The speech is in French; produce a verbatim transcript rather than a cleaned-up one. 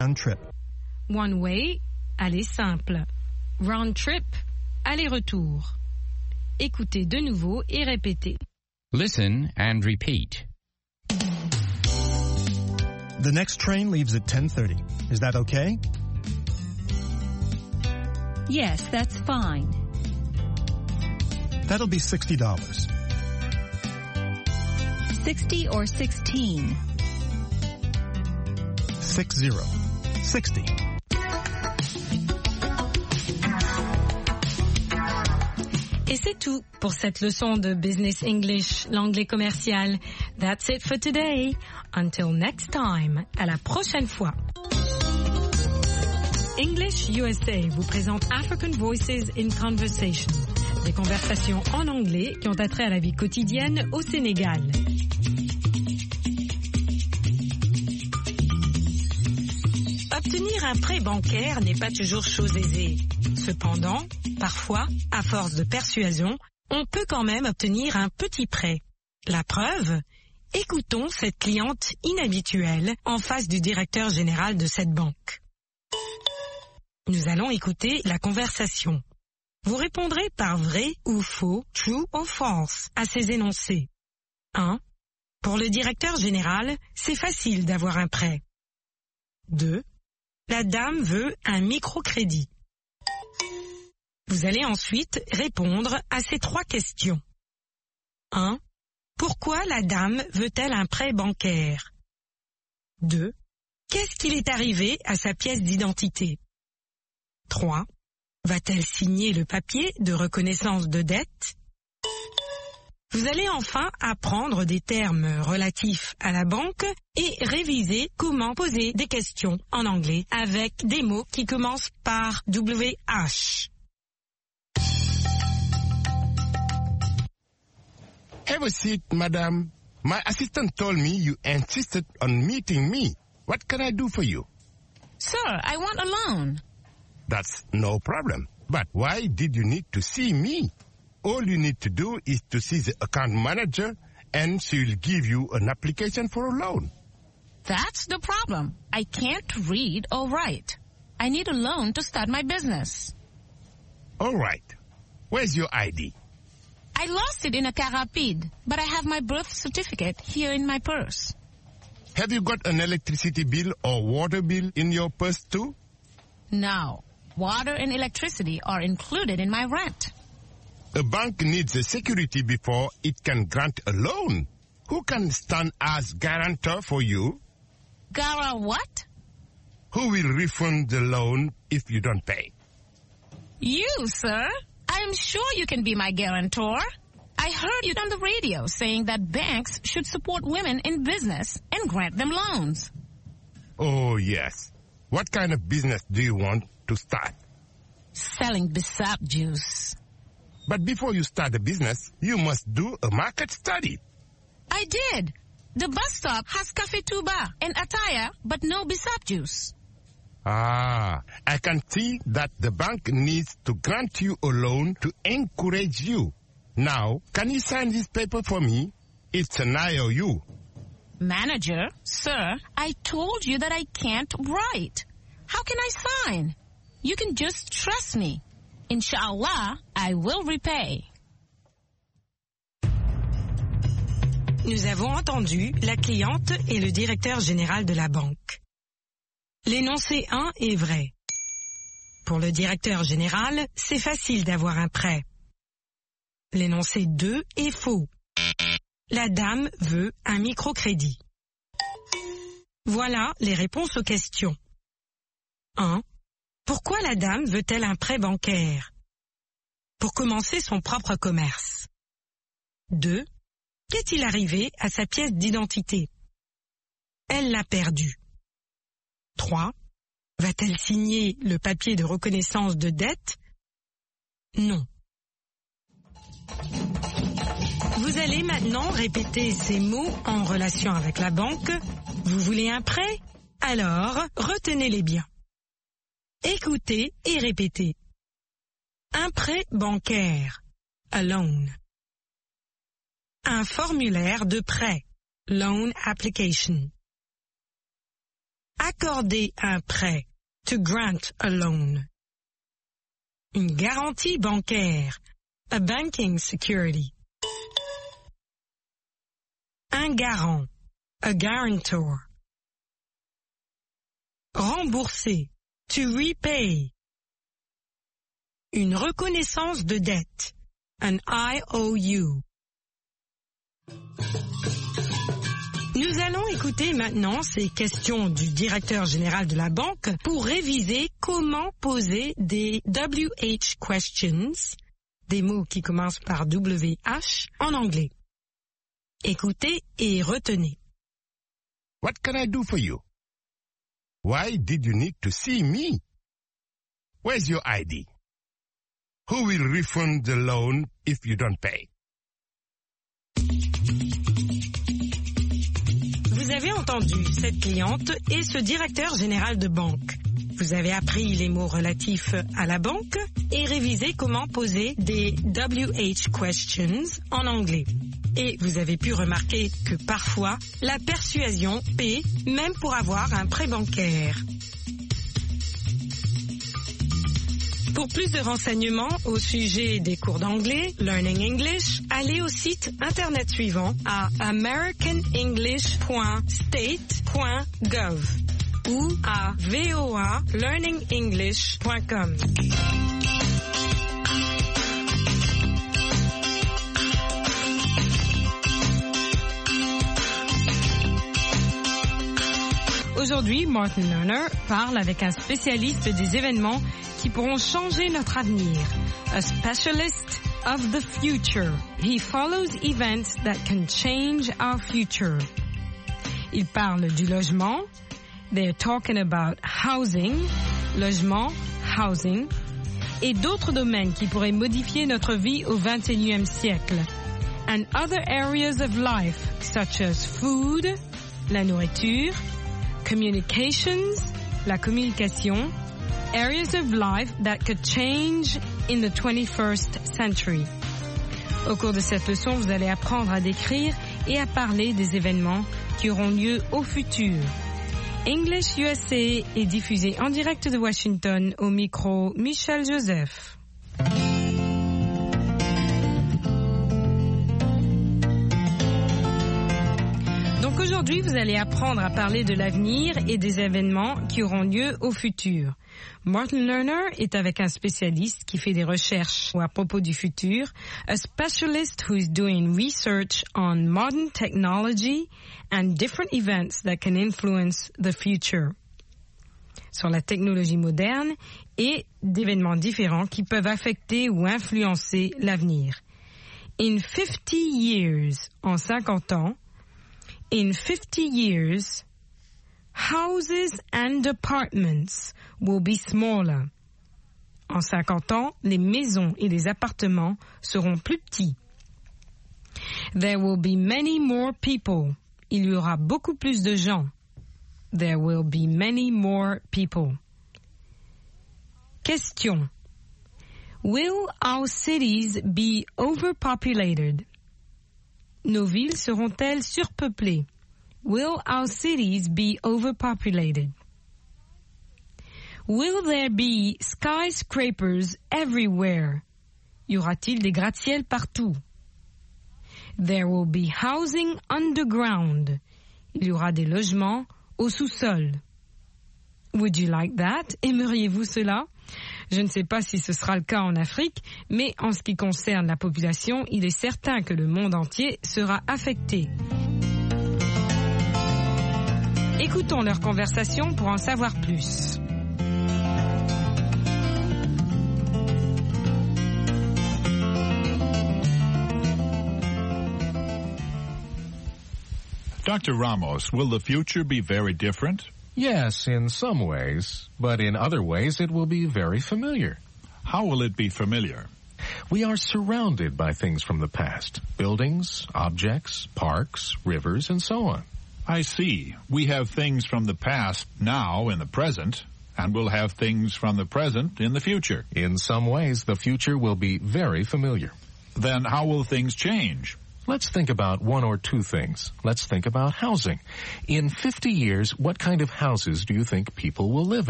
Round trip. One way, aller simple. Round trip, aller-retour. Écoutez de nouveau et répétez. Listen and repeat. The next train leaves at ten thirty. Is that okay? Yes, that's fine. That'll be sixty dollars. Sixty or sixteen? Six zero. Sixty. Et c'est tout pour cette leçon de Business English, l'anglais commercial. That's it for today. Until next time. À la prochaine fois. English U S A vous présente African Voices in Conversation. Des conversations en anglais qui ont attrait à la vie quotidienne au Sénégal. Obtenir un prêt bancaire n'est pas toujours chose aisée. Cependant, parfois, à force de persuasion, on peut quand même obtenir un petit prêt. La preuve ? Écoutons cette cliente inhabituelle en face du directeur général de cette banque. Nous allons écouter la conversation. Vous répondrez par vrai ou faux, true ou false, à ces énoncés. un. Pour le directeur général, c'est facile d'avoir un prêt. deux. La dame veut un microcrédit. Vous allez ensuite répondre à ces trois questions. un. Pourquoi la dame veut-elle un prêt bancaire? deux. Qu'est-ce qu'il est arrivé à sa pièce d'identité? trois. Va-t-elle signer le papier de reconnaissance de dette? Vous allez enfin apprendre des termes relatifs à la banque et réviser comment poser des questions en anglais avec des mots qui commencent par W H. Have a seat, madam. My assistant told me you insisted on meeting me. What can I do for you? Sir, I want a loan. That's no problem. But why did you need to see me? All you need to do is to see the account manager and she will give you an application for a loan. That's the problem. I can't read or write. I need a loan to start my business. All right. Where's your I D? I lost it in a car rapide, but I have my birth certificate here in my purse. Have you got an electricity bill or water bill in your purse too? No. Water and electricity are included in my rent. A bank needs a security before it can grant a loan. Who can stand as guarantor for you? Gara what? Who will refund the loan if you don't pay? You, sir. I'm sure you can be my guarantor. I heard you on the radio saying that banks should support women in business and grant them loans. Oh, yes. What kind of business do you want to start? Selling Bissap juice. But before you start a business, you must do a market study. I did. The bus stop has Cafe Tuba and Ataya, but no Bissap juice. Ah, I can see that the bank needs to grant you a loan to encourage you. Now, can you sign this paper for me? It's an I O U. Manager, sir, I told you that I can't write. How can I sign? You can just trust me. Inshallah, I will repay. Nous avons entendu la cliente et le directeur général de la banque. L'énoncé un est vrai. Pour le directeur général, c'est facile d'avoir un prêt. L'énoncé deux est faux. La dame veut un microcrédit. Voilà les réponses aux questions. un. Pourquoi la dame veut-elle un prêt bancaire? Pour commencer son propre commerce. deux. Qu'est-il arrivé à sa pièce d'identité? Elle l'a perdue. trois. Va-t-elle signer le papier de reconnaissance de dette? Non. Vous allez maintenant répéter ces mots en relation avec la banque. Vous voulez un prêt? Alors, retenez-les bien. Écoutez et répétez. Un prêt bancaire. A loan. Un formulaire de prêt. Loan application. accorder un prêt, to grant a loan. Une garantie bancaire, a banking security. Un garant, a guarantor. Rembourser, to repay. Une reconnaissance de dette, an I O U. Nous allons écouter maintenant ces questions du directeur général de la banque pour réviser comment poser des W H questions, des mots qui commencent par W H, en anglais. Écoutez et retenez. What can I do for you? Why did you need to see me? Where's your I D? Who will refund the loan if you don't pay? Vous avez entendu cette cliente et ce directeur général de banque. Vous avez appris les mots relatifs à la banque et révisé comment poser des W H questions en anglais. Et vous avez pu remarquer que parfois, la persuasion paie même pour avoir un prêt bancaire. Pour plus de renseignements au sujet des cours d'anglais, Learning English, allez au site internet suivant à american english point state point gov ou à v o a learning english point com. Aujourd'hui, Martin Lerner parle avec un spécialiste des événements qui pourront changer notre avenir. A specialist of the future. He follows events that can change our future. Il parle du logement. They're talking about housing. Logement, housing. Et d'autres domaines qui pourraient modifier notre vie au vingt et unième siècle. And other areas of life, such as food, la nourriture, communications, la communication, areas of life that could change in the twenty-first century. Au cours de cette leçon, vous allez apprendre à décrire et à parler des événements qui auront lieu au futur. English U S A est diffusé en direct de Washington au micro Michel Joseph. Donc aujourd'hui, vous allez apprendre à parler de l'avenir et des événements qui auront lieu au futur. Martin Lerner est avec un spécialiste qui fait des recherches à propos du futur, a specialist who is doing research on modern technology and different events that can influence the future. Sur la technologie moderne et d'événements différents qui peuvent affecter ou influencer l'avenir. In fifty years, en cinquante ans, in fifty years, houses and apartments will be smaller. En cinquante ans, les maisons et les appartements seront plus petits. There will be many more people. Il y aura beaucoup plus de gens. There will be many more people. Question. Will our cities be overpopulated? Nos villes seront-elles surpeuplées? Will our cities be overpopulated? Will there be skyscrapers everywhere? Y aura-t-il des gratte-ciels partout? There will be housing underground. Il y aura des logements au sous-sol. Would you like that? Aimeriez-vous cela? Je ne sais pas si ce sera le cas en Afrique, mais en ce qui concerne la population, il est certain que le monde entier sera affecté. Écoutons leur conversation pour en savoir plus. Doctor Ramos, will the future be very different? Yes, in some ways, but in other ways it will be very familiar. How will it be familiar? We are surrounded by things from the past, buildings, objects, parks, rivers, and so on. I see. We have things from the past now in the present, and we'll have things from the present in the future. In some ways, the future will be very familiar. Then how will things change? Let's think about one or two things. Let's think about housing. In fifty years, what kind of houses do you think people will live in?